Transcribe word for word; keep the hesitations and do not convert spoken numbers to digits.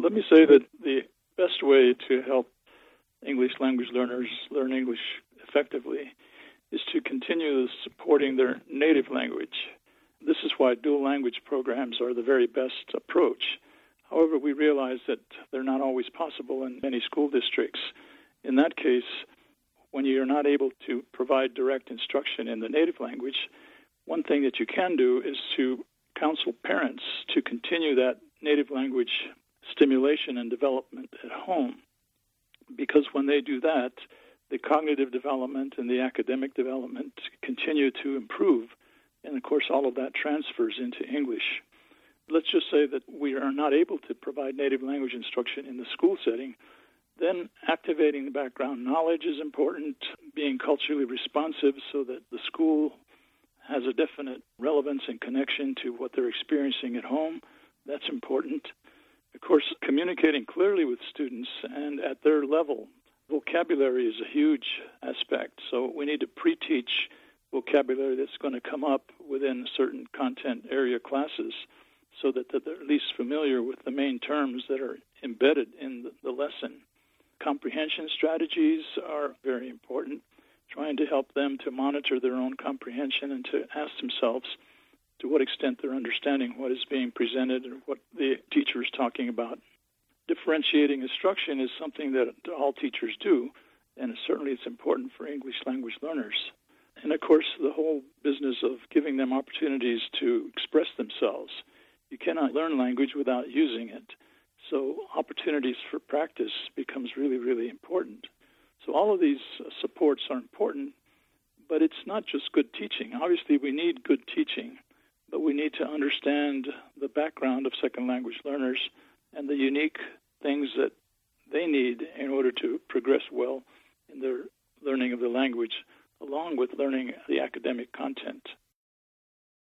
let me say that the best way to help English language learners learn English effectively is to continue supporting their native language. This is why dual language programs are the very best approach. However, we realize that they're not always possible in many school districts. In that case, when you're not able to provide direct instruction in the native language, one thing that you can do is to counsel parents to continue that native language stimulation and development at home. Because when they do that, the cognitive development and the academic development continue to improve. And, of course, all of that transfers into English. Let's just say that we are not able to provide native language instruction in the school setting. Then activating the background knowledge is important, being culturally responsive so that the school has a definite relevance and connection to what they're experiencing at home. That's important. Of course, communicating clearly with students and at their level. Vocabulary is a huge aspect, so we need to pre-teach vocabulary that's going to come up within certain content area classes so that they're at least familiar with the main terms that are embedded in the lesson. Comprehension strategies are very important, trying to help them to monitor their own comprehension and to ask themselves to what extent they're understanding what is being presented and what the teacher is talking about. Differentiating instruction is something that all teachers do, and certainly it's important for English language learners. And, of course, the whole business of giving them opportunities to express themselves. You cannot learn language without using it. So opportunities for practice becomes really, really important. So all of these supports are important, but it's not just good teaching. Obviously, we need good teaching, but we need to understand the background of second language learners and the unique things that they need in order to progress well in their learning of the language, along with learning the academic content.